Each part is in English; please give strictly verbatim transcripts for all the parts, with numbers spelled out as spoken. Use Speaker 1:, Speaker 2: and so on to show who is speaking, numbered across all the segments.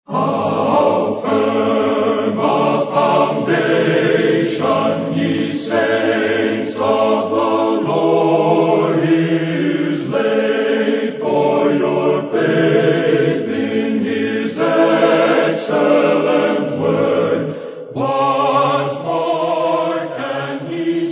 Speaker 1: How firm a foundation, ye saints of the Lord, is laid for your faith in His excellent word. What more can He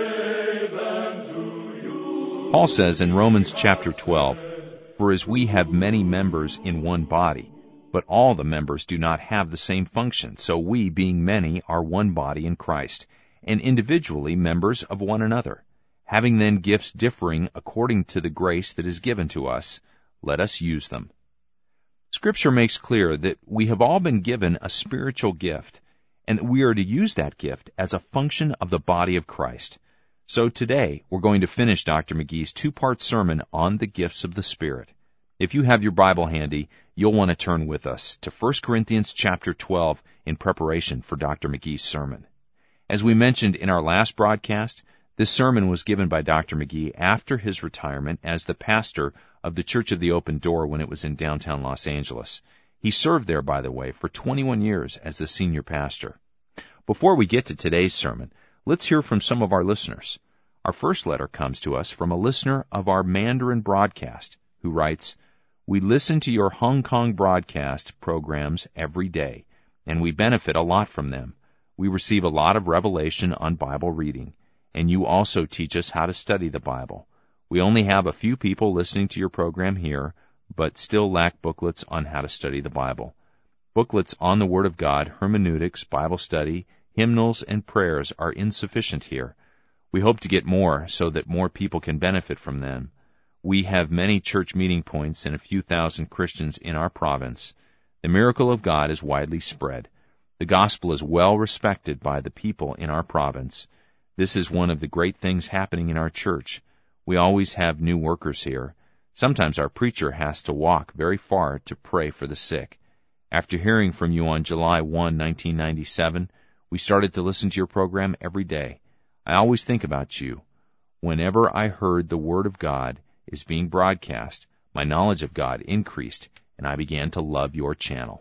Speaker 1: say than to you?
Speaker 2: Paul says in Romans chapter twelve, "For as we have many members in one body, but all the members do not have the same function, so we, being many, are one body in Christ, and individually members of one another. Having then gifts differing according to the grace that is given to us, let us use them." Scripture makes clear that we have all been given a spiritual gift, and that we are to use that gift as a function of the body of Christ. So today, we're going to finish Doctor McGee's two-part sermon on the gifts of the Spirit. If you have your Bible handy, you'll want to turn with us to First Corinthians chapter twelve in preparation for Doctor McGee's sermon. As we mentioned in our last broadcast, this sermon was given by Doctor McGee after his retirement as the pastor of the Church of the Open Door when it was in downtown Los Angeles. He served there, by the way, for twenty-one years as the senior pastor. Before we get to today's sermon, let's hear from some of our listeners. Our first letter comes to us from a listener of our Mandarin broadcast who writes, "We listen to your Hong Kong broadcast programs every day, and we benefit a lot from them. We receive a lot of revelation on Bible reading, and you also teach us how to study the Bible. We only have a few people listening to your program here, but still lack booklets on how to study the Bible. Booklets on the Word of God, hermeneutics, Bible study, hymnals, and prayers are insufficient here. We hope to get more so that more people can benefit from them. We have many church meeting points and a few thousand Christians in our province. The miracle of God is widely spread. The gospel is well respected by the people in our province. This is one of the great things happening in our church. We always have new workers here. Sometimes our preacher has to walk very far to pray for the sick. After hearing from you on July first, nineteen ninety-seven, we started to listen to your program every day. I always think about you. Whenever I heard the Word of God is being broadcast, my knowledge of God increased, and I began to love your channel."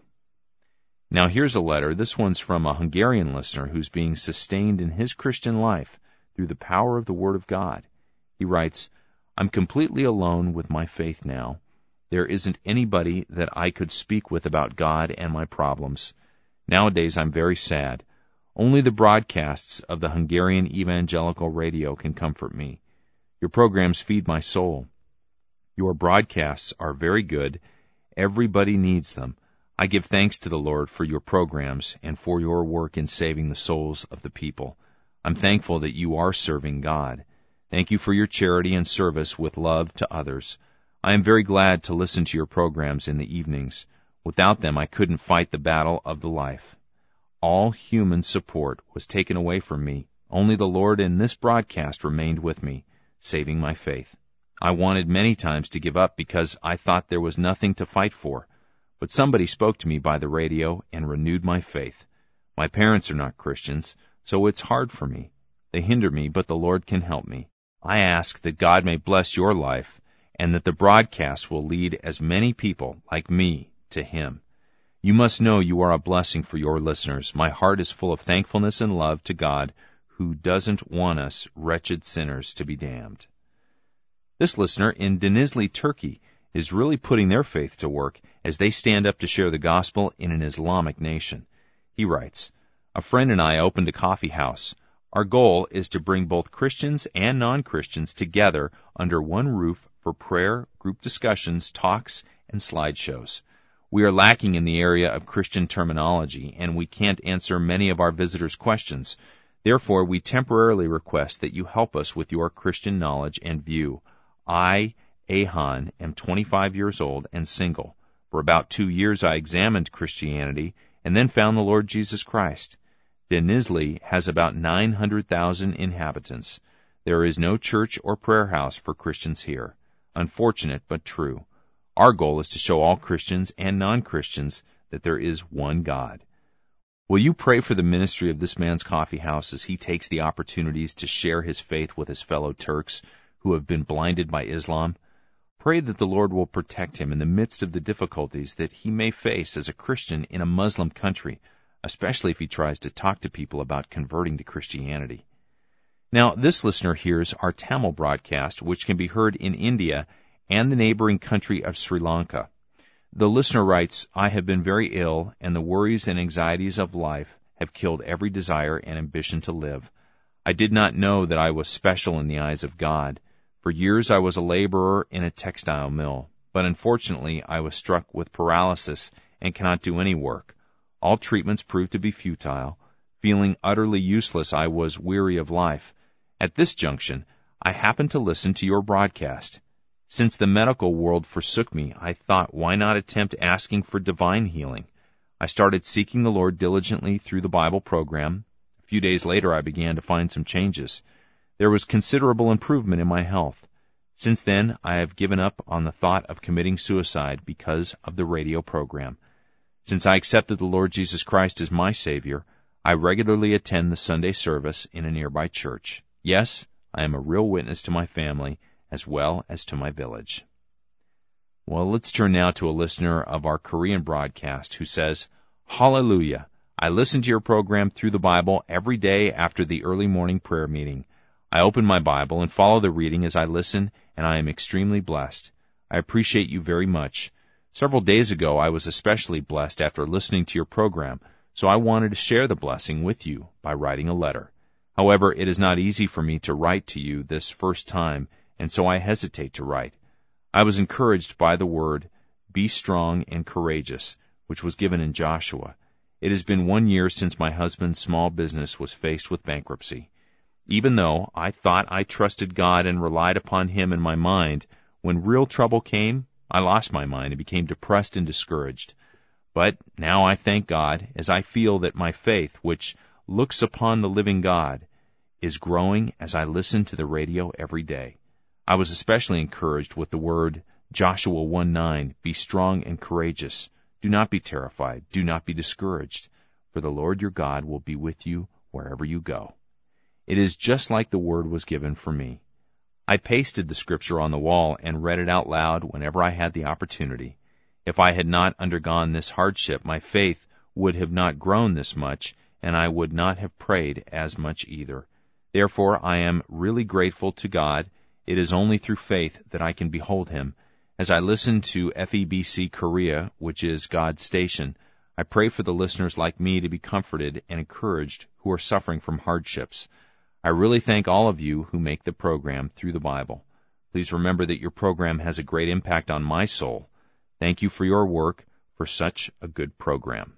Speaker 2: Now here's a letter. This one's from a Hungarian listener who's being sustained in his Christian life through the power of the Word of God. He writes, "I'm completely alone with my faith now. There isn't anybody that I could speak with about God and my problems. Nowadays I'm very sad. Only the broadcasts of the Hungarian Evangelical Radio can comfort me. Your programs feed my soul. Your broadcasts are very good. Everybody needs them. I give thanks to the Lord for your programs and for your work in saving the souls of the people. I'm thankful that you are serving God. Thank you for your charity and service with love to others. I am very glad to listen to your programs in the evenings. Without them, I couldn't fight the battle of the life. All human support was taken away from me. Only the Lord in this broadcast remained with me, saving my faith. I wanted many times to give up because I thought there was nothing to fight for. But somebody spoke to me by the radio and renewed my faith. My parents are not Christians, so it's hard for me. They hinder me, but the Lord can help me. I ask that God may bless your life and that the broadcast will lead as many people like me to Him. You must know you are a blessing for your listeners. My heart is full of thankfulness and love to God, who doesn't want us wretched sinners to be damned." This listener in Denizli, Turkey, is really putting their faith to work as they stand up to share the gospel in an Islamic nation. He writes, "A friend and I opened a coffee house. Our goal is to bring both Christians and non-Christians together under one roof for prayer, group discussions, talks, and slideshows. We are lacking in the area of Christian terminology, and we can't answer many of our visitors' questions. Therefore, we temporarily request that you help us with your Christian knowledge and view. I, Ahan, am twenty-five years old and single. For about two years I examined Christianity and then found the Lord Jesus Christ. Denizli has about nine hundred thousand inhabitants. There is no church or prayer house for Christians here. Unfortunate, but true. Our goal is to show all Christians and non-Christians that there is one God. Will you pray for the ministry of this man's coffee house as he takes the opportunities to share his faith with his fellow Turks who have been blinded by Islam? Pray that the Lord will protect him in the midst of the difficulties that he may face as a Christian in a Muslim country, especially if he tries to talk to people about converting to Christianity. Now, this listener hears our Tamil broadcast, which can be heard in India and the neighboring country of Sri Lanka. The listener writes, I have been very ill, and the worries and anxieties of life have killed every desire and ambition to live. I did not know that I was special in the eyes of God. For years I was a laborer in a textile mill, but unfortunately I was struck with paralysis and cannot do any work. All treatments proved to be futile. Feeling utterly useless, I was weary of life. At this junction, I happened to listen to your broadcast. Since the medical world forsook me, I thought, why not attempt asking for divine healing? I started seeking the Lord diligently through the Bible program. A few days later, I began to find some changes. There was considerable improvement in my health. Since then, I have given up on the thought of committing suicide because of the radio program. Since I accepted the Lord Jesus Christ as my Savior, I regularly attend the Sunday service in a nearby church. Yes, I am a real witness to my family as well as to my village. Well, let's turn now to a listener of our Korean broadcast who says, Hallelujah! I listen to your program through the Bible every day after the early morning prayer meeting. I open my Bible and follow the reading as I listen, and I am extremely blessed. I appreciate you very much. Several days ago, I was especially blessed after listening to your program, so I wanted to share the blessing with you by writing a letter. However, it is not easy for me to write to you this first time, and so I hesitate to write. I was encouraged by the word, be strong and courageous, which was given in Joshua. It has been one year since my husband's small business was faced with bankruptcy. Even though I thought I trusted God and relied upon Him in my mind, when real trouble came, I lost my mind and became depressed and discouraged. But now I thank God as I feel that my faith, which looks upon the living God, is growing as I listen to the radio every day. I was especially encouraged with the word Joshua one nine, be strong and courageous. Do not be terrified. Do not be discouraged. For the Lord your God will be with you wherever you go. It is just like the word was given for me. I pasted the scripture on the wall and read it out loud whenever I had the opportunity. If I had not undergone this hardship, my faith would have not grown this much, and I would not have prayed as much either. Therefore, I am really grateful to God. It is only through faith that I can behold Him. As I listen to F E B C Korea, which is God's station, I pray for the listeners like me to be comforted and encouraged who are suffering from hardships. I really thank all of you who make the program through the Bible. Please remember that your program has a great impact on my soul. Thank you for your work for such a good program.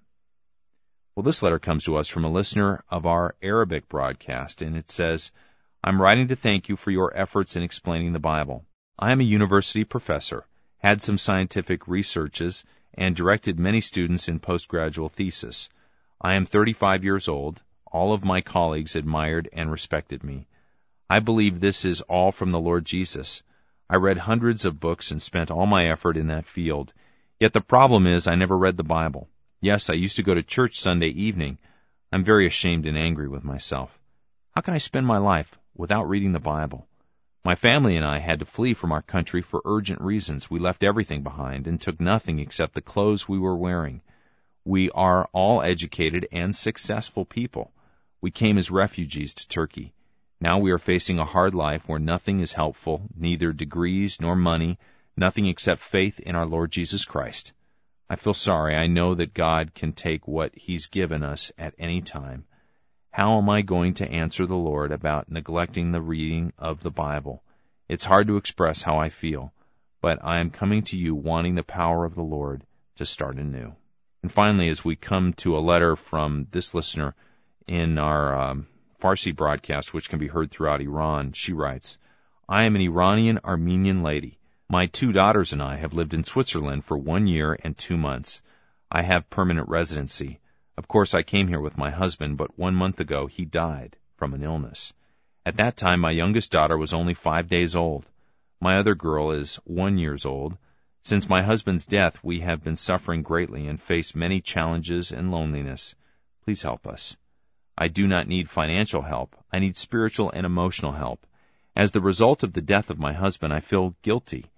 Speaker 2: Well, this letter comes to us from a listener of our Arabic broadcast, and it says, I'm writing to thank you for your efforts in explaining the Bible. I am a university professor, had some scientific researches, and directed many students in postgraduate thesis. I am thirty-five years old. All of my colleagues admired and respected me. I believe this is all from the Lord Jesus. I read hundreds of books and spent all my effort in that field. Yet the problem is I never read the Bible. Yes, I used to go to church Sunday evening. I'm very ashamed and angry with myself. How can I spend my life without reading the Bible? My family and I had to flee from our country for urgent reasons. We left everything behind and took nothing except the clothes we were wearing. We are all educated and successful people. We came as refugees to Turkey. Now we are facing a hard life where nothing is helpful, neither degrees nor money, nothing except faith in our Lord Jesus Christ. I feel sorry. I know that God can take what He's given us at any time. How am I going to answer the Lord about neglecting the reading of the Bible? It's hard to express how I feel, but I am coming to you wanting the power of the Lord to start anew. And finally, as we come to a letter from this listener in our um, Farsi broadcast, which can be heard throughout Iran, she writes, I am an Iranian-Armenian lady. My two daughters and I have lived in Switzerland for one year and two months. I have permanent residency. Of course, I came here with my husband, but one month ago he died from an illness. At that time, my youngest daughter was only five days old. My other girl is one years old. Since my husband's death, we have been suffering greatly and face many challenges and loneliness. Please help us. I do not need financial help. I need spiritual and emotional help. As the result of the death of my husband, I feel guilty.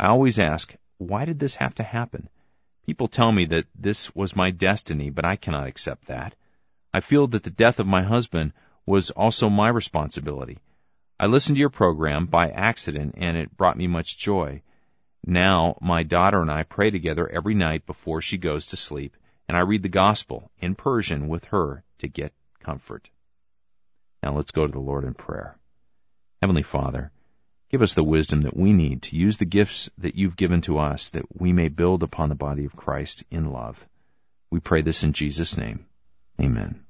Speaker 2: I always ask, why did this have to happen? People tell me that this was my destiny, but I cannot accept that. I feel that the death of my husband was also my responsibility. I listened to your program by accident, and it brought me much joy. Now, my daughter and I pray together every night before she goes to sleep, and I read the gospel in Persian with her to get comfort. Now let's go to the Lord in prayer. Heavenly Father, give us the wisdom that we need to use the gifts that you've given to us, that we may build upon the body of Christ in love. We pray this in Jesus' name. Amen.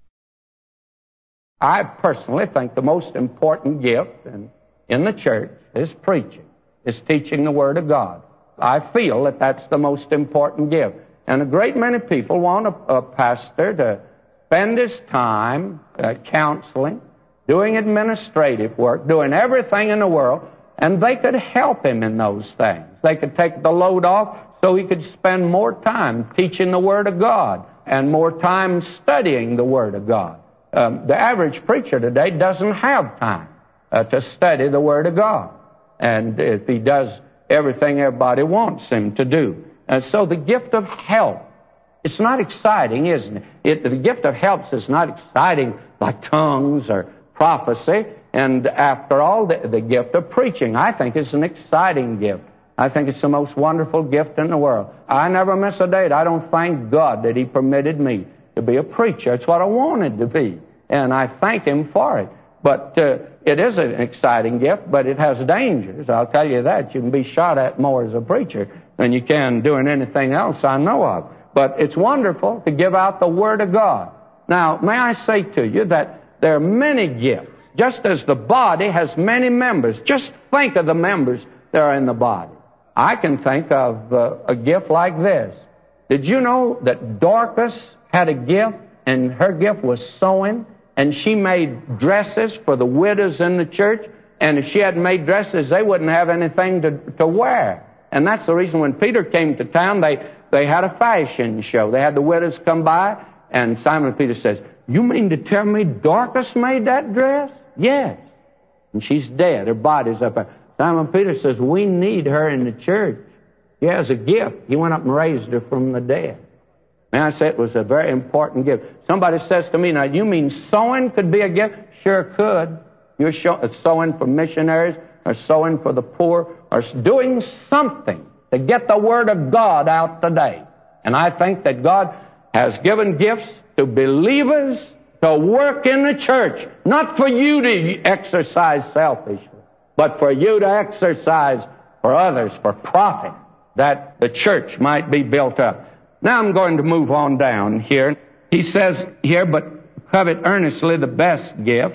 Speaker 3: I personally think the most important gift in, in the church is preaching, is teaching the Word of God. I feel that that's the most important gift. And a great many people want a, a pastor to spend his time uh, counseling, doing administrative work, doing everything in the world, and they could help him in those things. They could take the load off so he could spend more time teaching the Word of God and more time studying the Word of God. Um, the average preacher today doesn't have time uh, to study the Word of God. And if he does everything everybody wants him to do. And so the gift of help, it's not exciting, isn't it? it? The gift of helps is not exciting like tongues or prophecy. And after all, the, the gift of preaching, I think, is an exciting gift. I think it's the most wonderful gift in the world. I never miss a date. I don't thank God that He permitted me to be a preacher. It's what I wanted to be, and I thank Him for it. But uh, it is an exciting gift, but it has dangers. I'll tell you that. You can be shot at more as a preacher than you can doing anything else I know of. But it's wonderful to give out the Word of God. Now, may I say to you that there are many gifts. Just as the body has many members, just think of the members that are in the body. I can think of uh, a gift like this. Did you know that Dorcas had a gift, and her gift was sewing, and she made dresses for the widows in the church, and if she hadn't made dresses, they wouldn't have anything to, to wear. And that's the reason when Peter came to town, they, they had a fashion show. They had the widows come by, and Simon Peter says, "You mean to tell me Dorcas made that dress?" "Yes." "And she's dead. Her body's up there." Simon Peter says, "We need her in the church. She has a gift." He went up and raised her from the dead. And I say it was a very important gift. Somebody says to me, "Now, you mean sewing could be a gift?" Sure could. You're sewing for missionaries, or sewing for the poor, or doing something to get the Word of God out today. And I think that God has given gifts to believers to work in the church, not for you to exercise selfishly, but for you to exercise for others, for profit, that the church might be built up. Now I'm going to move on down here. He says here, "But covet earnestly the best gifts,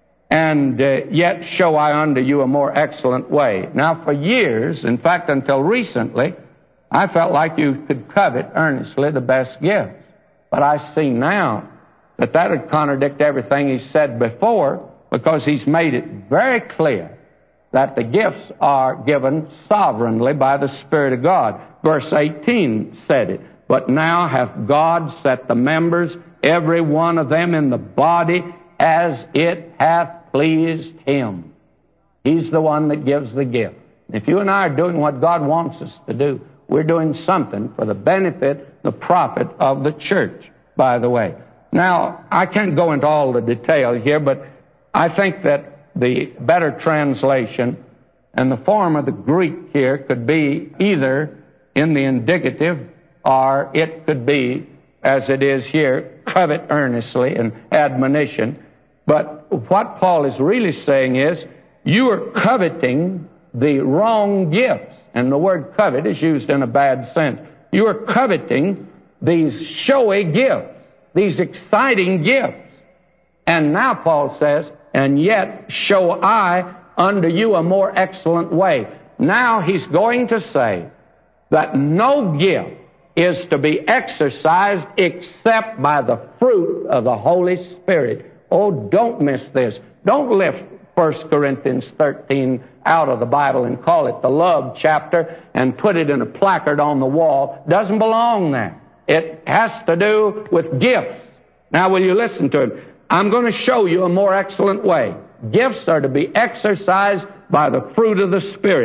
Speaker 3: and uh, yet show I unto you a more excellent way." Now for years, in fact until recently, I felt like you could covet earnestly the best gifts. But I see now that that would contradict everything he said before, because he's made it very clear that the gifts are given sovereignly by the Spirit of God. Verse eighteen said it. "But now hath God set the members, every one of them in the body, as it hath pleased Him." He's the one that gives the gift. If you and I are doing what God wants us to do, we're doing something for the benefit, the profit of the church, by the way. Now, I can't go into all the detail here, but I think that the better translation and the form of the Greek here could be either in the indicative, or it could be, as it is here, covet earnestly and admonition. But what Paul is really saying is, you are coveting the wrong gifts. And the word covet is used in a bad sense. You are coveting these showy gifts, these exciting gifts. And now Paul says, "And yet show I unto you a more excellent way." Now he's going to say that no gift is to be exercised except by the fruit of the Holy Spirit. Oh, don't miss this. Don't lift First Corinthians thirteen out of the Bible and call it the love chapter and put it in a placard on the wall. Doesn't belong there. It has to do with gifts. Now, will you listen to him? I'm going to show you a more excellent way. Gifts are to be exercised by the fruit of the Spirit.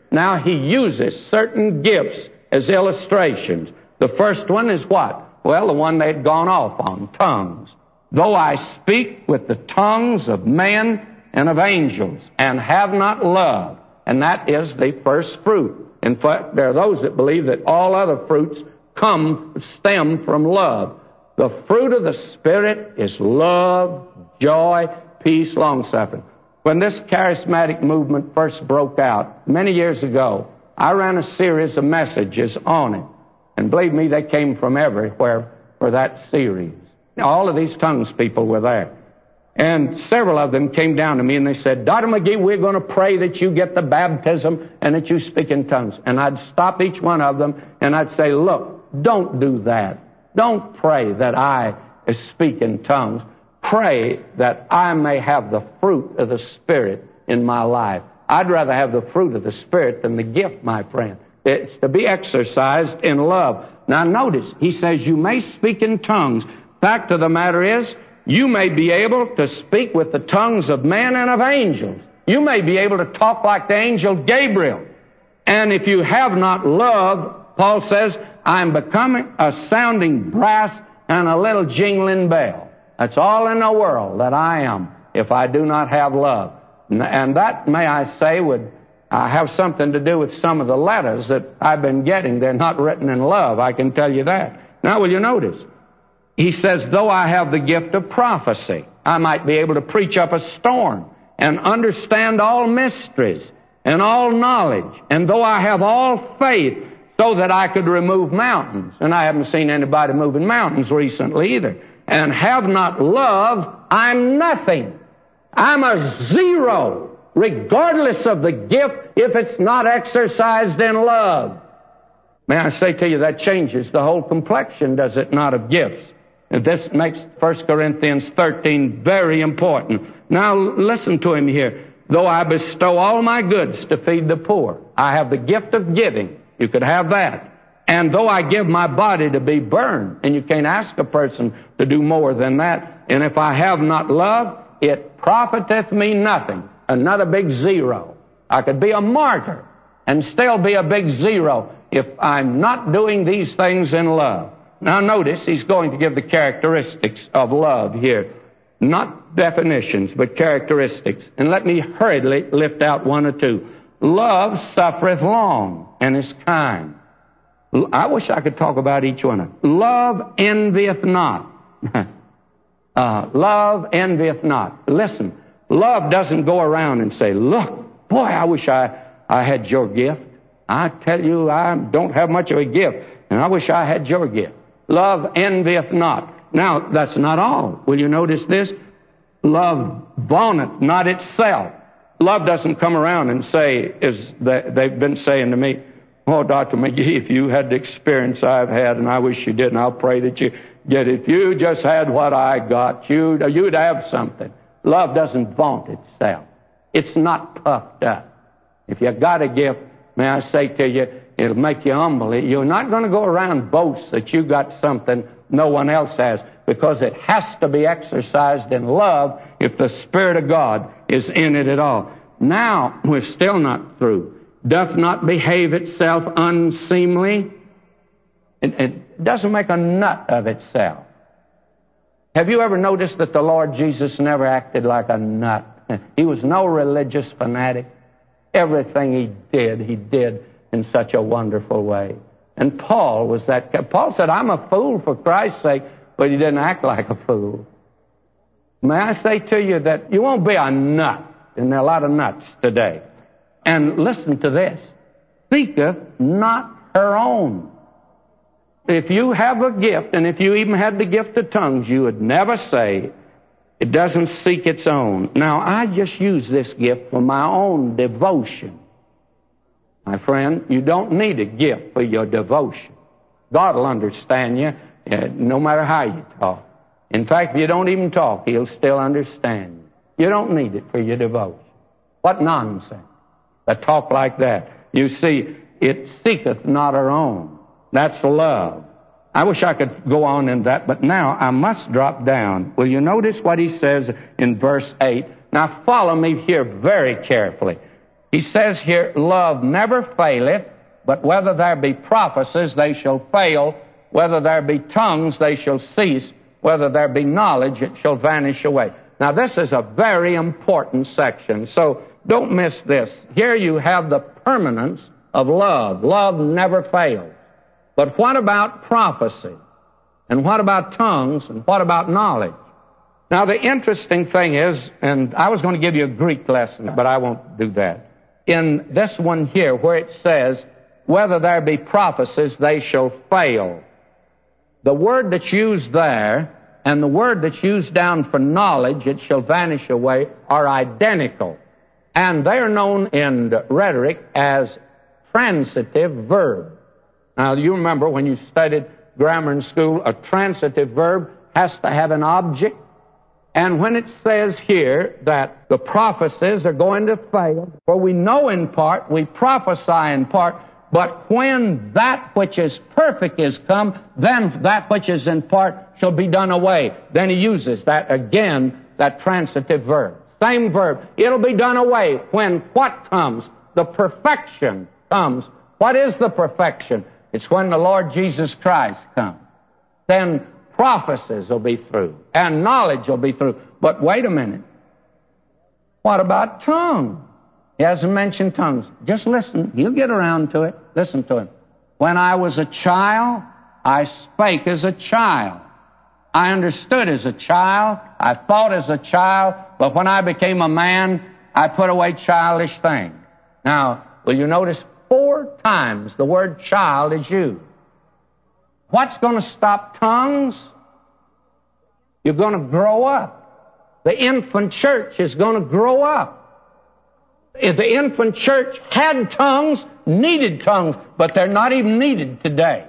Speaker 3: Now he uses certain gifts as illustrations. The first one is what? Well, the one they'd gone off on, tongues. Though I speak with the tongues of men and of angels, and have not love, and that is the first fruit. In fact, there are those that believe that all other fruits come, stem from love. The fruit of the Spirit is love, joy, peace, long-suffering. When this charismatic movement first broke out, many years ago, I ran a series of messages on it. And believe me, they came from everywhere for that series. All of these tongues people were there. And several of them came down to me and they said, Doctor McGee, we're going to pray that you get the baptism and that you speak in tongues. And I'd stop each one of them and I'd say, look, don't do that. Don't pray that I speak in tongues. Pray that I may have the fruit of the Spirit in my life. I'd rather have the fruit of the Spirit than the gift, my friend. It's to be exercised in love. Now notice, he says you may speak in tongues. Fact of the matter is, you may be able to speak with the tongues of men and of angels. You may be able to talk like the angel Gabriel. And if you have not love, Paul says, I am becoming a sounding brass and a little jingling bell. That's all in the world that I am if I do not have love. And that, may I say, would uh, have something to do with some of the letters that I've been getting. They're not written in love, I can tell you that. Now, will you notice? He says, though I have the gift of prophecy, I might be able to preach up a storm and understand all mysteries and all knowledge. And though I have all faith so that I could remove mountains, and I haven't seen anybody moving mountains recently either, and have not love, I'm nothing. I'm a zero, regardless of the gift, if it's not exercised in love. May I say to you, that changes the whole complexion, does it not, of gifts? And this makes First Corinthians thirteen very important. Now listen to him here. Though I bestow all my goods to feed the poor, I have the gift of giving. You could have that. And though I give my body to be burned, and you can't ask a person to do more than that, and if I have not love, it profiteth me nothing. Another big zero. I could be a martyr and still be a big zero if I'm not doing these things in love. Now notice, he's going to give the characteristics of love here. Not definitions, but characteristics. And let me hurriedly lift out one or two. Love suffereth long and is kind. I wish I could talk about each one of them. Love envieth not. uh, love envieth not. Listen, love doesn't go around and say, look, boy, I wish I, I had your gift. I tell you, I don't have much of a gift, and I wish I had your gift. Love envieth not. Now, that's not all. Will you notice this? Love vaunteth not itself. Love doesn't come around and say, as they've been saying to me, oh, Doctor McGee, if you had the experience I've had, and I wish you did, and I'll pray that you get it. If you just had what I got, you'd, you'd have something. Love doesn't vaunt itself. It's not puffed up. If you got a gift, may I say to you, it'll make you humble. You're not going to go around boast that you got something no one else has, because it has to be exercised in love if the Spirit of God is in it at all. Now, we're still not through. Doth not behave itself unseemly. It, it doesn't make a nut of itself. Have you ever noticed that the Lord Jesus never acted like a nut? He was no religious fanatic. Everything he did, he did in such a wonderful way. And Paul was that. Paul said, I'm a fool for Christ's sake, but he didn't act like a fool. May I say to you that you won't be a nut, and there are a lot of nuts today. And listen to this. Seeketh not her own. If you have a gift, and if you even had the gift of tongues, you would never say, it doesn't seek its own. Now, I just use this gift for my own devotion. My friend, you don't need a gift for your devotion. God will understand you uh, no matter how you talk. In fact, if you don't even talk, He'll still understand you. You don't need it for your devotion. What nonsense. A talk like that. You see, it seeketh not her own. That's love. I wish I could go on in that, but now I must drop down. Will you notice what he says in verse eight? Now follow me here very carefully. He says here, love never faileth, but whether there be prophecies, they shall fail. Whether there be tongues, they shall cease. Whether there be knowledge, it shall vanish away. Now, this is a very important section, so don't miss this. Here you have the permanence of love. Love never fails. But what about prophecy? And what about tongues? And what about knowledge? Now, the interesting thing is, and I was going to give you a Greek lesson, but I won't do that. In this one here, where it says, whether there be prophecies, they shall fail. The word that's used there and the word that's used down for knowledge, it shall vanish away, are identical. And they are known in rhetoric as transitive verbs. Now, you remember when you studied grammar in school, a transitive verb has to have an object. And when it says here that the prophecies are going to fail, for we know in part, we prophesy in part, but when that which is perfect is come, then that which is in part shall be done away. Then he uses that again, that transitive verb. Same verb. It'll be done away when what comes? The perfection comes. What is the perfection? It's when the Lord Jesus Christ comes. Then prophecies will be through, and knowledge will be through. But wait a minute. What about tongues? He hasn't mentioned tongues. Just listen. He'll get around to it. Listen to him. When I was a child, I spake as a child. I understood as a child. I thought as a child. But when I became a man, I put away childish things. Now, will you notice four times the word child is used? What's going to stop tongues? You're going to grow up. The infant church is going to grow up. If the infant church had tongues, needed tongues, but they're not even needed today.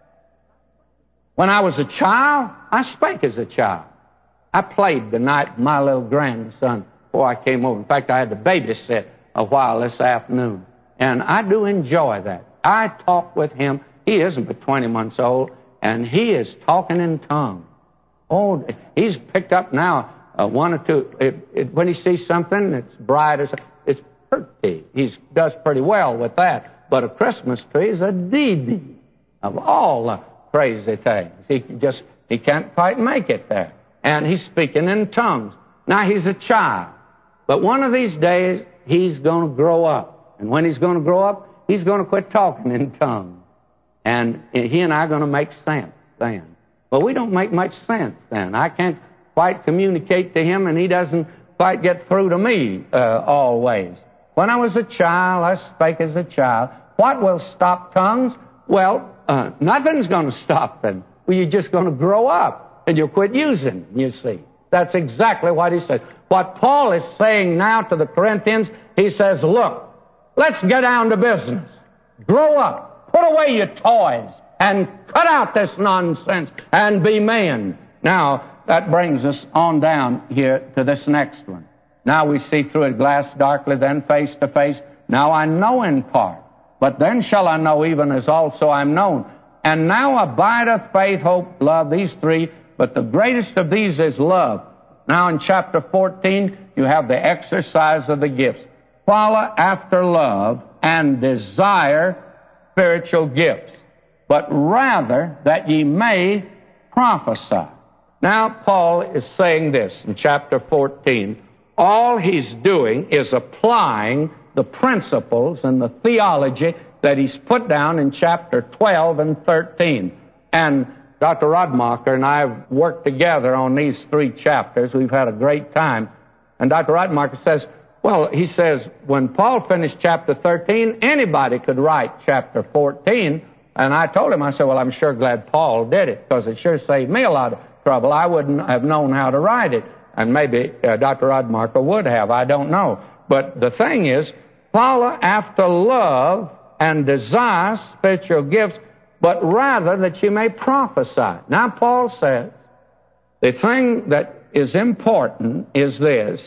Speaker 3: When I was a child, I spake as a child. I played the night with my little grandson before I came over. In fact, I had to babysit a while this afternoon. And I do enjoy that. I talk with him. He isn't but twenty months old, and he is talking in tongues. Oh, he's picked up now uh, one or two. It, it, when he sees something that's bright, as it's pretty. He does pretty well with that. But a Christmas tree is a D-D of all the crazy things. He just he can't quite make it there. And he's speaking in tongues. Now, he's a child. But one of these days, he's going to grow up. And when he's going to grow up, he's going to quit talking in tongues. And he and I are going to make sense then. Well, we don't make much sense then. I can't quite communicate to him, and he doesn't quite get through to me uh, always. When I was a child, I spake as a child. What will stop tongues? Well, uh, nothing's going to stop them. Well, you're just going to grow up, and you'll quit using them, you see. That's exactly what he said. What Paul is saying now to the Corinthians, he says, look, let's get down to business. Grow up. Put away your toys and cut out this nonsense and be men. Now, that brings us on down here to this next one. Now we see through a glass darkly, then face to face. Now I know in part, but then shall I know even as also I'm known. And now abideth faith, hope, love, these three, but the greatest of these is love. Now in chapter fourteen, you have the exercise of the gifts. Follow after love and desire spiritual gifts, but rather that ye may prophesy. Now Paul is saying this in chapter fourteen. All he's doing is applying the principles and the theology that he's put down in chapter twelve and thirteen. And Doctor Rodmacher and I have worked together on these three chapters. We've had a great time. And Doctor Rodmacher says, well, he says, when Paul finished chapter thirteen, anybody could write chapter fourteen. And I told him, I said, well, I'm sure glad Paul did it, because it sure saved me a lot of trouble. I wouldn't have known how to write it. And maybe uh, Doctor Rodmacher would have. I don't know. But the thing is, follow after love and desire spiritual gifts, but rather that you may prophesy. Now, Paul says, the thing that is important is this,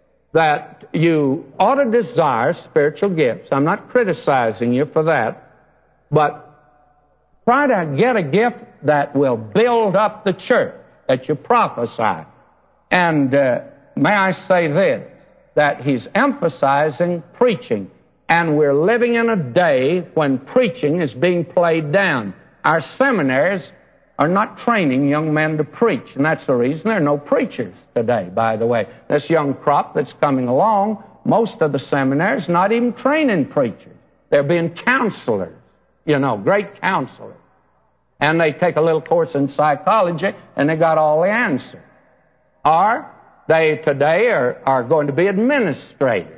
Speaker 3: that you ought to desire spiritual gifts. I'm not criticizing you for that, but try to get a gift that will build up the church, that you prophesy. And uh, may I say this, that he's emphasizing preaching. And we're living in a day when preaching is being played down. Our seminaries are not training young men to preach, and that's the reason there are no preachers today, by the way. This young crop that's coming along, most of the seminaries not even training preachers. They're being counselors, you know, great counselors. And they take a little course in psychology, and they got all the answers. Or they today are, are going to be administrators.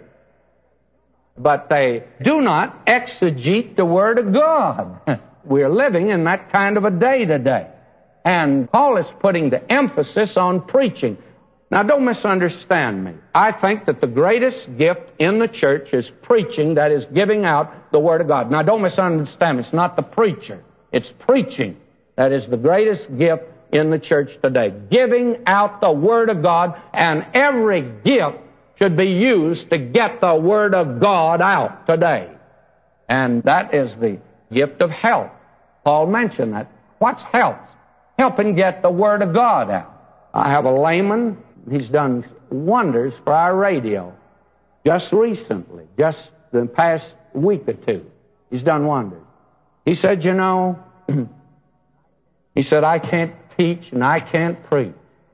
Speaker 3: But they do not exegete the Word of God. We're living in that kind of a day today. And Paul is putting the emphasis on preaching. Now, don't misunderstand me. I think that the greatest gift in the church is preaching, that is, giving out the Word of God. Now, don't misunderstand me. It's not the preacher. It's preaching that is the greatest gift in the church today. Giving out the Word of God, and every gift should be used to get the Word of God out today. And that is the gift of help. Paul mentioned that. What's help? Helping get the Word of God out. I have a layman. He's done wonders for our radio just recently, just the past week or two. He's done wonders. He said, you know, he said, I can't teach and I can't preach.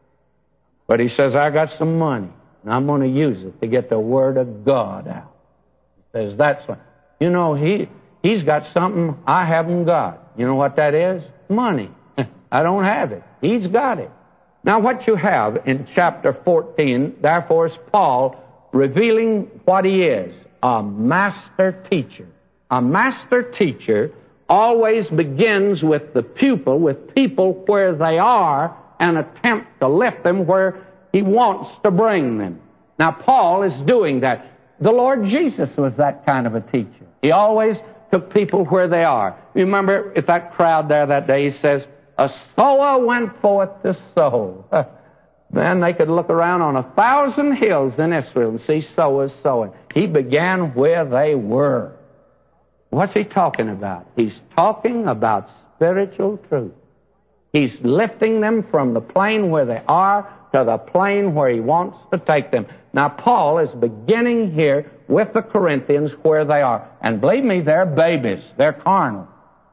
Speaker 3: But he says, I got some money, and I'm going to use it to get the Word of God out. He says, that's what. You know, he, he's got something I haven't got. You know what that is? Money. I don't have it. He's got it. Now, what you have in chapter fourteen, therefore, is Paul revealing what he is, a master teacher. A master teacher always begins with the pupil, with people where they are, and attempt to lift them where he wants to bring them. Now, Paul is doing that. The Lord Jesus was that kind of a teacher. He always took people where they are. You remember, if that crowd there that day, he says, a sower went forth to sow. Then they could look around on a thousand hills in Israel and see sowers sowing. He began where they were. What's he talking about? He's talking about spiritual truth. He's lifting them from the plane where they are to the plane where he wants to take them. Now, Paul is beginning here with the Corinthians where they are. And believe me, they're babies. They're carnal.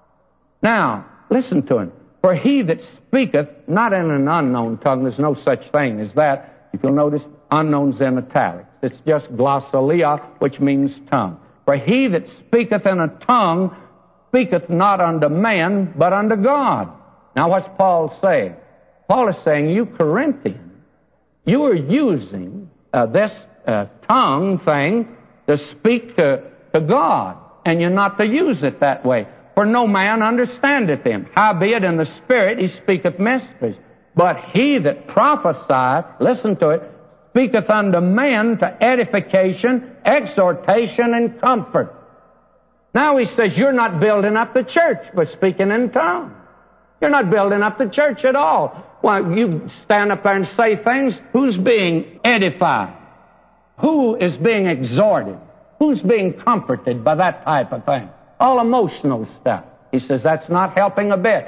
Speaker 3: Now, listen to him. For he that speaketh, not in an unknown tongue, there's no such thing as that. If you'll notice, unknown's in italics. It's just glossalia, which means tongue. For he that speaketh in a tongue speaketh not unto man, but unto God. Now, what's Paul saying? Paul is saying, you Corinthians, you are using uh, this uh, tongue thing to speak to, to God, and you're not to use it that way. For no man understandeth him. Howbeit in the Spirit he speaketh mysteries. But he that prophesieth, listen to it, speaketh unto men to edification, exhortation, and comfort. Now he says, you're not building up the church by speaking in tongues. You're not building up the church at all. Well, you stand up there and say things. Who's being edified? Who is being exhorted? Who's being comforted by that type of thing? All emotional stuff. He says, that's not helping a bit.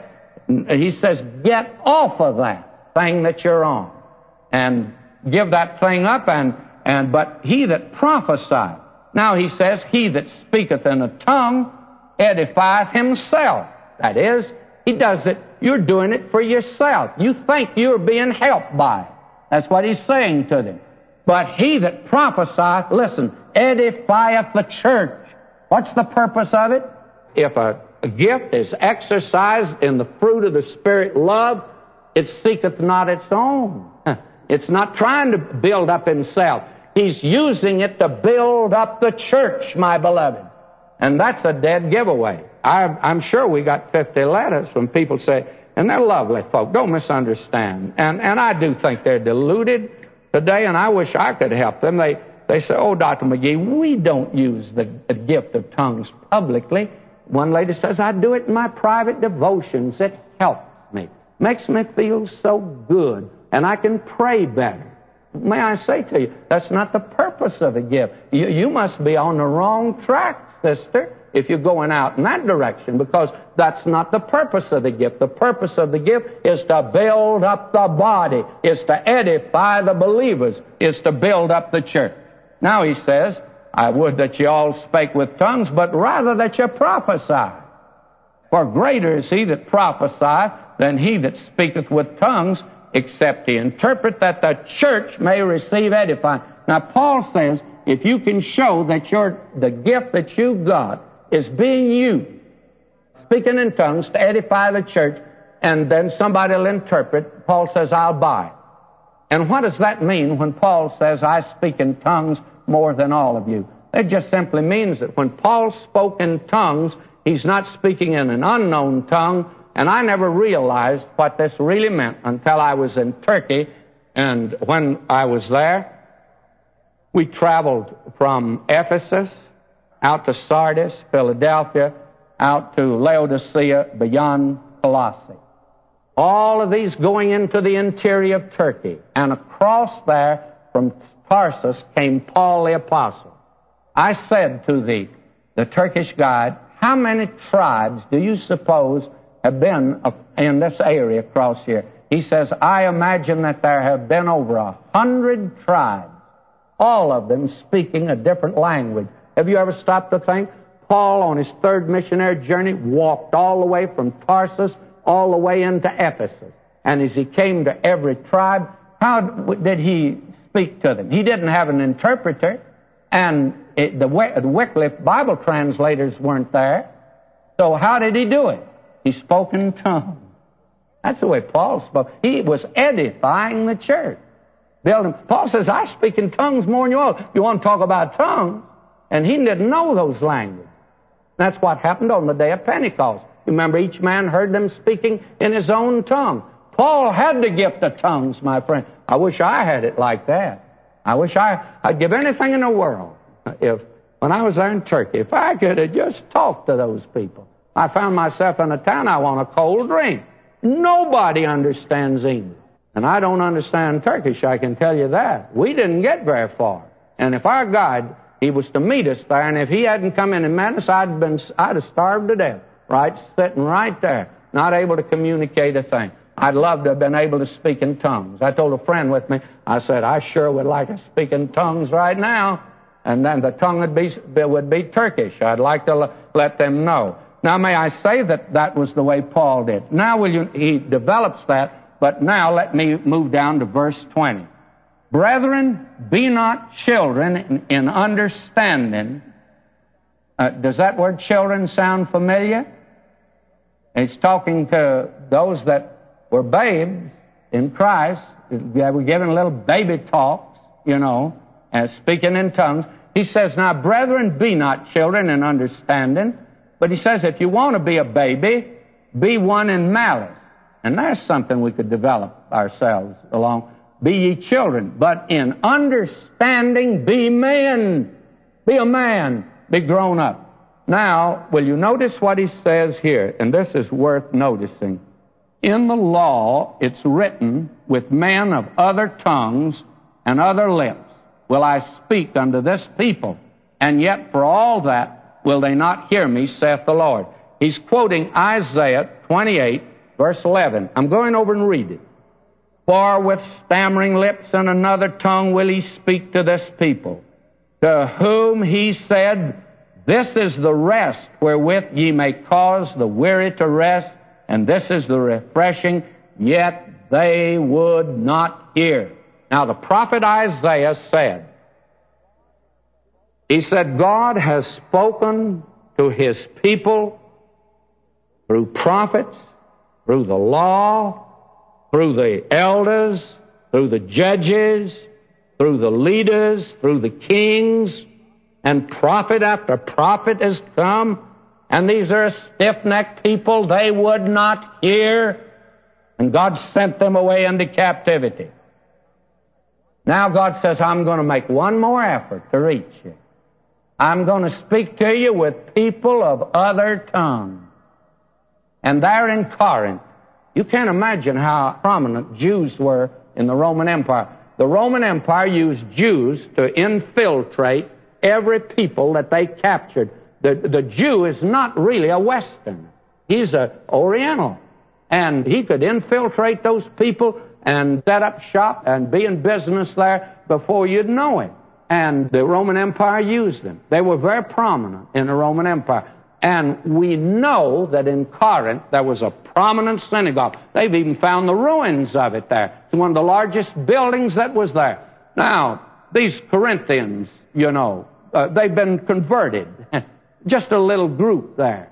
Speaker 3: He says, get off of that thing that you're on and give that thing up. And, and but he that prophesieth. Now he says, he that speaketh in a tongue edifieth himself. That is, he does it. You're doing it for yourself. You think you're being helped by it. That's what he's saying to them. But he that prophesieth, listen, edifieth the church. What's the purpose of it? If a, a gift is exercised in the fruit of the Spirit, love, it seeketh not its own. It's not trying to build up himself. He's using it to build up the church, my beloved. And that's a dead giveaway. I, I'm sure we got fifty letters from people say, and they're lovely folk, don't misunderstand. And, and I do think they're deluded today, and I wish I could help them. They They say, oh, Doctor McGee, we don't use the, the gift of tongues publicly. One lady says, I do it in my private devotions. It helps me. Makes me feel so good. And I can pray better. May I say to you, that's not the purpose of the gift. You, you must be on the wrong track, sister, if you're going out in that direction, because that's not the purpose of the gift. The purpose of the gift is to build up the body, is to edify the believers, is to build up the church. Now he says, I would that ye all spake with tongues, but rather that ye prophesy. For greater is he that prophesieth than he that speaketh with tongues, except he interpret, that the church may receive edifying. Now, Paul says, if you can show that your the gift that you've got is being used, speaking in tongues to edify the church, and then somebody will interpret, Paul says, I'll buy it. And what does that mean when Paul says, I speak in tongues more than all of you? It just simply means that when Paul spoke in tongues, he's not speaking in an unknown tongue, and I never realized what this really meant until I was in Turkey. And when I was there, we traveled from Ephesus out to Sardis, Philadelphia, out to Laodicea, beyond Colossae. All of these going into the interior of Turkey. And across there from Tarsus came Paul the Apostle. I said to the, the Turkish guide, how many tribes do you suppose have been in this area across here? He says, I imagine that there have been over a hundred tribes, all of them speaking a different language. Have you ever stopped to think? Paul, on his third missionary journey, walked all the way from Tarsus all the way into Ephesus. And as he came to every tribe, how did he speak to them? He didn't have an interpreter, and it, the, the Wycliffe Bible translators weren't there. So how did he do it? He spoke in tongues. That's the way Paul spoke. He was edifying the church. Building. Paul says, I speak in tongues more than you all. You want to talk about tongues? And he didn't know those languages. That's what happened on the day of Pentecost. Remember, each man heard them speaking in his own tongue. Paul had the gift of tongues, my friend. I wish I had it like that. I wish I, I'd give anything in the world if, when I was there in Turkey, if I could have just talked to those people. I found myself in a town, I want a cold drink. Nobody understands English. And I don't understand Turkish, I can tell you that. We didn't get very far. And if our guide, he was to meet us there, and if he hadn't come in and met us, I'd been, I'd have starved to death. Right, sitting right there, not able to communicate a thing. I'd love to have been able to speak in tongues. I told a friend with me, I said, I sure would like to speak in tongues right now. And then the tongue would be, would be Turkish. I'd like to let them know. Now, may I say that that was the way Paul did. Now, will you, he develops that, but now let me move down to verse twenty. Brethren, be not children in, in understanding. Uh, does that word children sound familiar? It's talking to those that were babes in Christ. They were given little baby talks, you know, and speaking in tongues. He says, now, brethren, be not children in understanding. But he says, if you want to be a baby, be one in malice. And there's something we could develop ourselves along. Be ye children, but in understanding be men. Be a man. Be grown up. Now, will you notice what he says here? And this is worth noticing. In the law, it's written, with men of other tongues and other lips will I speak unto this people, and yet for all that will they not hear me, saith the Lord. He's quoting Isaiah twenty-eight, verse eleven. I'm going over and read it. For with stammering lips and another tongue will he speak to this people, to whom he said, this is the rest wherewith ye may cause the weary to rest, and this is the refreshing, yet they would not hear. Now the prophet Isaiah said, he said, God has spoken to his people through prophets, through the law, through the elders, through the judges, through the leaders, through the kings, and prophet after prophet has come, and these are stiff-necked people. They would not hear, and God sent them away into captivity. Now God says, I'm going to make one more effort to reach you. I'm going to speak to you with people of other tongues. And there in Corinth, you can't imagine how prominent Jews were in the Roman Empire. The Roman Empire used Jews to infiltrate every people that they captured. The, the Jew is not really a Westerner. He's an Oriental. And he could infiltrate those people and set up shop and be in business there before you'd know it. and the Roman Empire used them. They were very prominent in the Roman Empire. And we know that in Corinth there was a prominent synagogue. They've even found the ruins of it there. It's one of the largest buildings that was there. Now, these Corinthians, you know, uh, they've been converted. Just a little group there.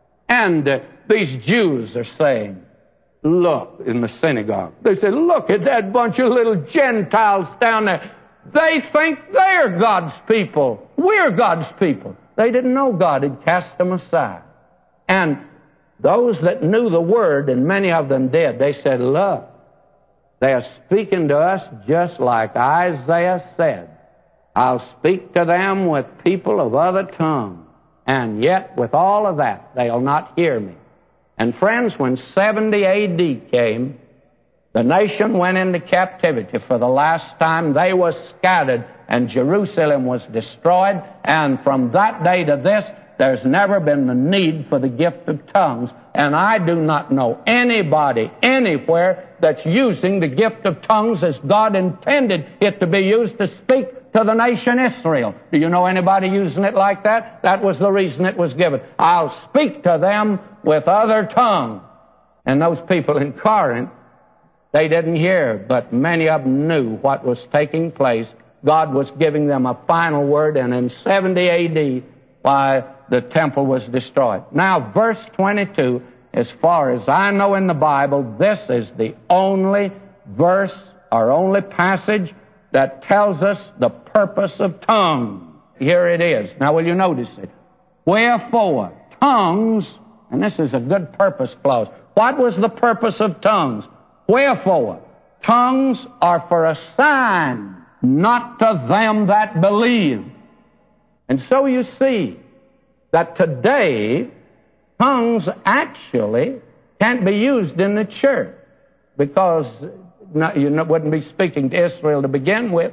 Speaker 3: And uh, these Jews are saying, look, in the synagogue, they say, look at that bunch of little Gentiles down there. They think they're God's people. We're God's people. They didn't know God had cast them aside. And those that knew the Word, and many of them did, they said, look, they are speaking to us just like Isaiah said. I'll speak to them with people of other tongues, and yet with all of that, they'll not hear me. And friends, when seventy A D came, the nation went into captivity for the last time. They were scattered, and Jerusalem was destroyed. And from that day to this, there's never been the need for the gift of tongues. And I do not know anybody anywhere that's using the gift of tongues as God intended it to be used to speak to the nation Israel. Do you know anybody using it like that? That was the reason it was given. I'll speak to them with other tongues. And those people in Corinth, they didn't hear, but many of them knew what was taking place. God was giving them a final word, and in seventy A D, why, the temple was destroyed. Now, verse twenty-two, as far as I know in the Bible, this is the only verse or only passage that tells us the purpose of tongues. Here it is. Now, will you notice it? Wherefore, tongues, and this is a good purpose clause. What was the purpose of tongues? Wherefore, tongues are for a sign, not to them that believe. And so you see that today, tongues actually can't be used in the church because you wouldn't be speaking to Israel to begin with.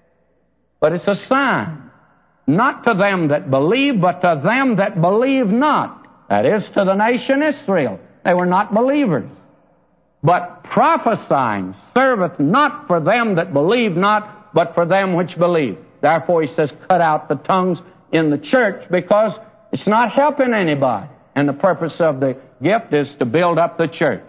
Speaker 3: But it's a sign, not to them that believe, but to them that believe not. That is, to the nation Israel. They were not believers. But prophesying serveth not for them that believe not, but for them which believe. Therefore, he says, cut out the tongues in the church, because it's not helping anybody. And the purpose of the gift is to build up the church.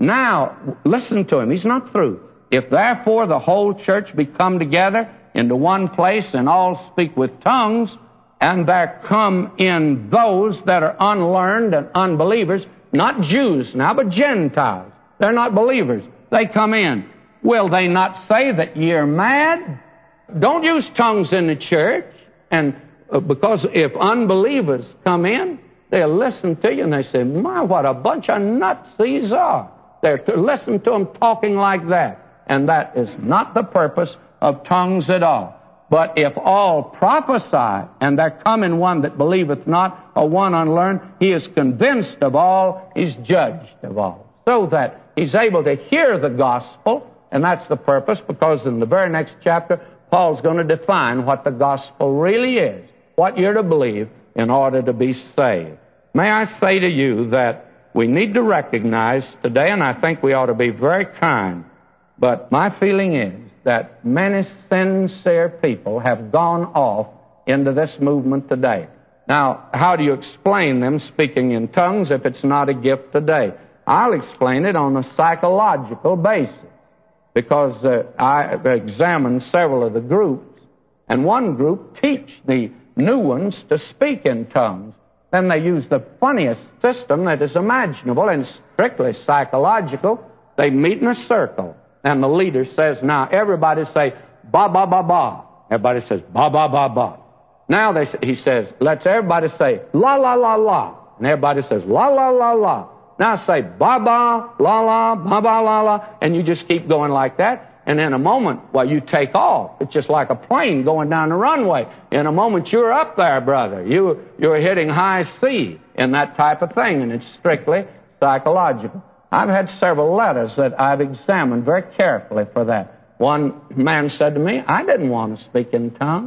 Speaker 3: Now, listen to him. He's not through. If therefore the whole church be come together into one place, and all speak with tongues, and there come in those that are unlearned and unbelievers, not Jews now, but Gentiles. They're not believers. They come in. Will they not say that you're mad? Don't use tongues in the church. And uh, because if unbelievers come in, they'll listen to you and they say, my, what a bunch of nuts these are. They're to listen to them talking like that. And that is not the purpose of tongues at all. But if all prophesy, and there come in one that believeth not, or one unlearned, he is convinced of all, he's judged of all. So that he's able to hear the gospel, and that's the purpose, because in the very next chapter, Paul's going to define what the gospel really is, what you're to believe in order to be saved. May I say to you that we need to recognize today, and I think we ought to be very kind, but my feeling is that many sincere people have gone off into this movement today. Now, how do you explain them speaking in tongues if it's not a gift today? I'll explain it on a psychological basis, because uh, I examined several of the groups, and one group teach the new ones to speak in tongues. Then they use the funniest system that is imaginable and strictly psychological. They meet in a circle, and the leader says, now everybody say, ba, ba, ba, ba. Everybody says, ba, ba, ba, ba. Now they, he says, let's everybody say, la, la, la, la. And everybody says, la, la, la, la. Now say, ba, ba, la, la, ba, ba, la, la. And you just keep going like that. And in a moment, well, you take off. It's just like a plane going down the runway. In a moment, you're up there, brother. You, you're hitting high C in that type of thing, and it's strictly psychological. I've had several letters that I've examined very carefully for that. One man said to me, I didn't want to speak in tongues.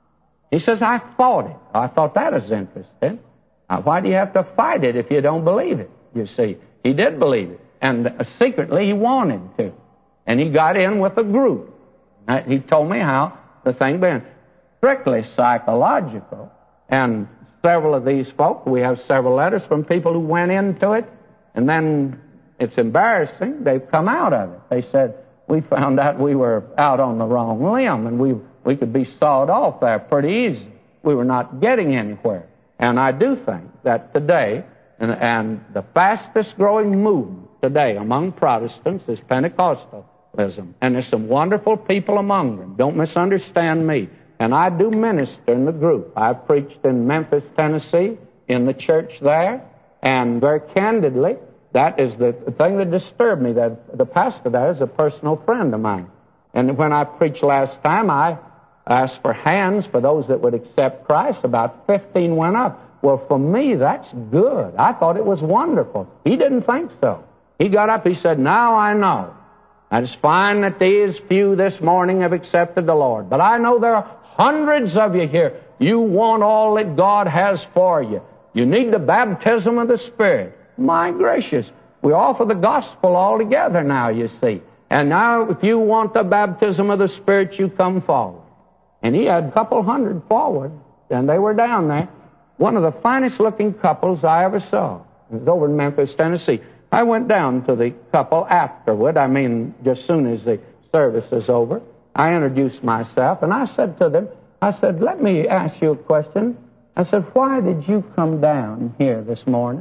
Speaker 3: He says, I fought it. I thought that was interesting. Now, why do you have to fight it if you don't believe it? You see, he did believe it, and uh, secretly he wanted to. And he got in with a group. He told me how the thing began. strictly psychological. And several of these folk, we have several letters from people who went into it, and then it's embarrassing, they've come out of it. They said, we found out we were out on the wrong limb, and we we could be sawed off there pretty easy. We were not getting anywhere. And I do think that today, and, and the fastest growing movement today among Protestants is Pentecostalism. And there's some wonderful people among them. Don't misunderstand me. And I do minister in the group. I've preached in Memphis, Tennessee, in the church there, and very candidly, that is the thing that disturbed me, that the pastor there is a personal friend of mine. And when I preached last time, I asked for hands for those that would accept Christ. About fifteen went up. Well, for me, that's good. I thought it was wonderful. He didn't think so. He got up, he said, now I know. That it's fine that these few this morning have accepted the Lord. But I know there are hundreds of you here. You want all that God has for you. You need the baptism of the Spirit. My gracious, we offer the gospel altogether now, you see. And now, if you want the baptism of the Spirit, you come forward. And he had a couple hundred forward, and they were down there. One of the finest-looking couples I ever saw. It was over in Memphis, Tennessee. I went down to the couple afterward. I mean, just soon as the service is over. I introduced myself, and I said to them, I said, let me ask you a question. I said, why did you come down here this morning?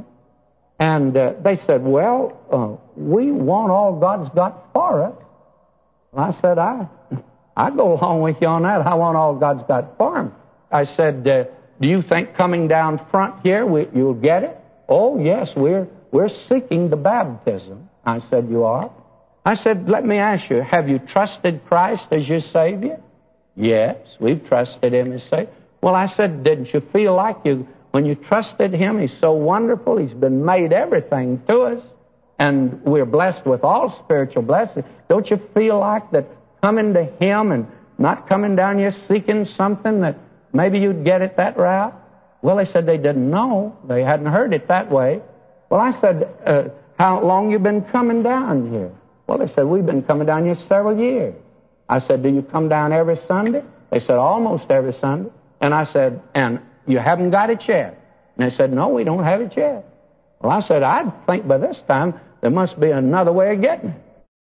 Speaker 3: And uh, they said, well, uh, we want all God's got for us. Well, I said, I I go along with you on that. I want all God's got for him. I said, uh, do you think coming down front here, we, you'll get it? Oh, yes, we're we're seeking the baptism. I said, you are? I said, let me ask you, have you trusted Christ as your Savior? Yes, we've trusted Him as Savior. Well, I said, didn't you feel like you, when you trusted Him, He's so wonderful, He's been made everything to us, and we're blessed with all spiritual blessings. Don't you feel like that coming to Him and not coming down here seeking something that maybe you'd get it that route? Well, they said they didn't know. They hadn't heard it that way. Well, I said, uh, how long you been coming down here? Well, they said, we've been coming down here several years. I said, do you come down every Sunday? They said, almost every Sunday. And I said, and you haven't got it yet? And they said, no, we don't have it yet. Well, I said, I think by this time there must be another way of getting it.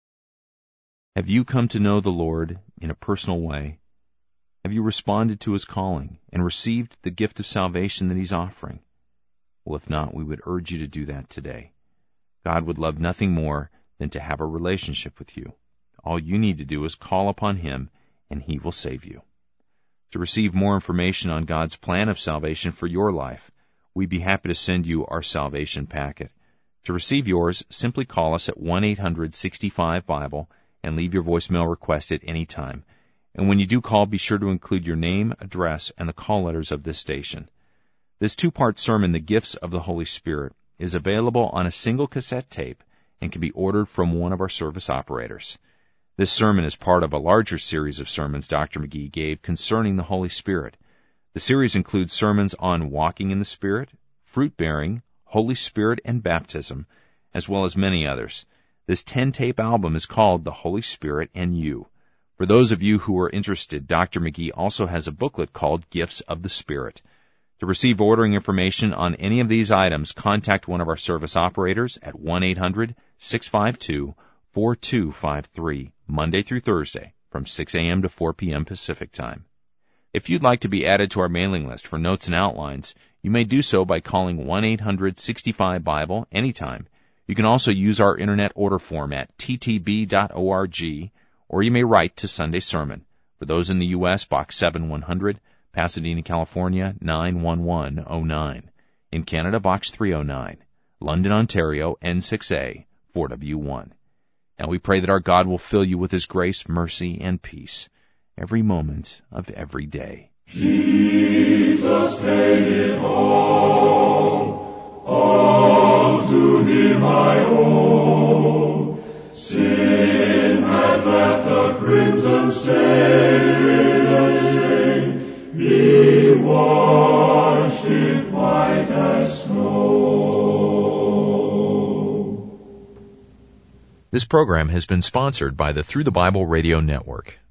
Speaker 2: Have you come to know the Lord in a personal way? Have you responded to His calling and received the gift of salvation that He's offering? Well, if not, we would urge you to do that today. God would love nothing more than to have a relationship with you. All you need to do is call upon Him, and He will save you. To receive more information on God's plan of salvation for your life, we'd be happy to send you our salvation packet. To receive yours, simply call us at one eight hundred sixty-five Bible and leave your voicemail request at any time. And when you do call, be sure to include your name, address, and the call letters of this station. This two-part sermon, The Gifts of the Holy Spirit, is available on a single cassette tape and can be ordered from one of our service operators. This sermon is part of a larger series of sermons Doctor McGee gave concerning the Holy Spirit. The series includes sermons on walking in the Spirit, fruit-bearing, Holy Spirit, and baptism, as well as many others. This ten-tape album is called The Holy Spirit and You. For those of you who are interested, Doctor McGee also has a booklet called Gifts of the Spirit. To receive ordering information on any of these items, contact one of our service operators at one eight hundred six five two four two five three, Monday through Thursday, from six a.m. to four p.m. Pacific Time. If you'd like to be added to our mailing list for notes and outlines, you may do so by calling one eight hundred sixty-five Bible anytime. You can also use our internet order form at t t b dot org, or you may write to Sunday Sermon. For those in the U S, Box seven one hundred, Pasadena, California, nine one one oh nine. In Canada, Box three oh nine. London, Ontario, N six A, four W one. Now we pray that our God will fill you with His grace, mercy, and peace every moment of every day.
Speaker 1: Jesus paid it all, all to Him I owe. Sin had left a crimson stain, He washed it white as snow.
Speaker 2: This program has been sponsored by the Through the Bible Radio Network.